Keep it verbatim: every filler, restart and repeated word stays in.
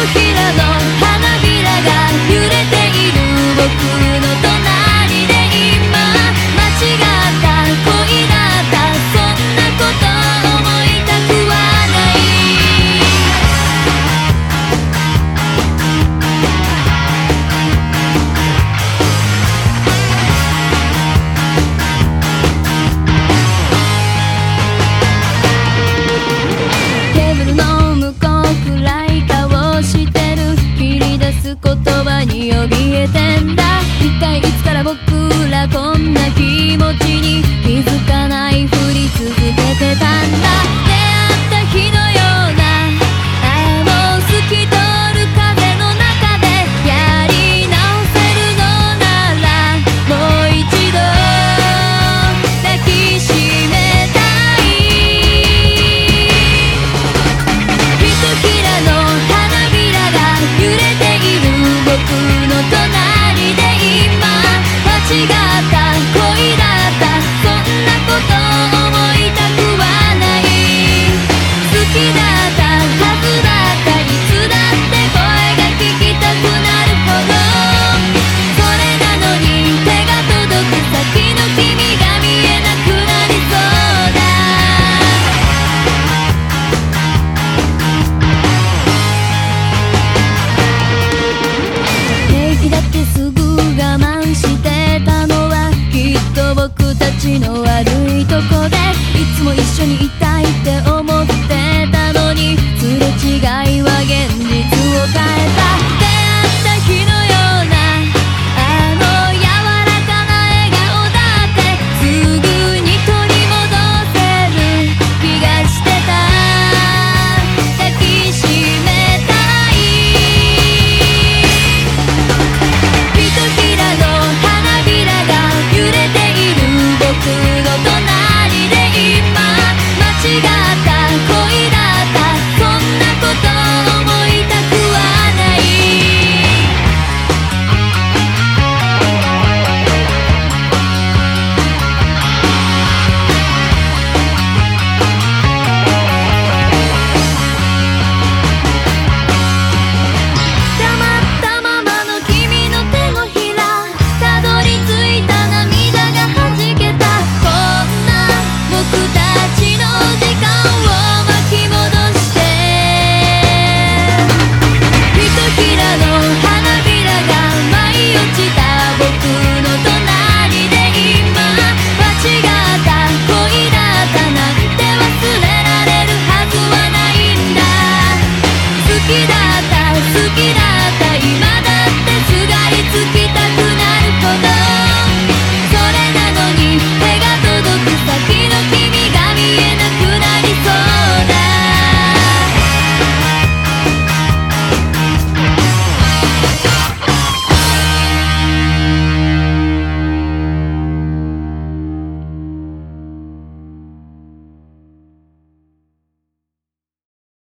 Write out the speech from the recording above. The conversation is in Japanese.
ひらの花びらが揺れている僕の隣で今間違った恋だったそんなこと思いたくはないテーブルの向こう暗い顔してる切り出す言葉に怯えてんだ一体いつから僕らこんな気持ちに気づかないふり続けてたんだ出会った日のようなあの透き通る風の中でやり直せるのならもう一度抱きしめたいひとひらの花びらが揺れている僕の隣で今間違った恋だったそんなこと思いたくはない好きだったはずだったいつだって声が聞きたくなるほどそれなのに手が届く先の君が見えなくなりそうだ平気だってすぐ我慢してたのはきっと僕たちの悪いとこでいつも一緒にいたいって思って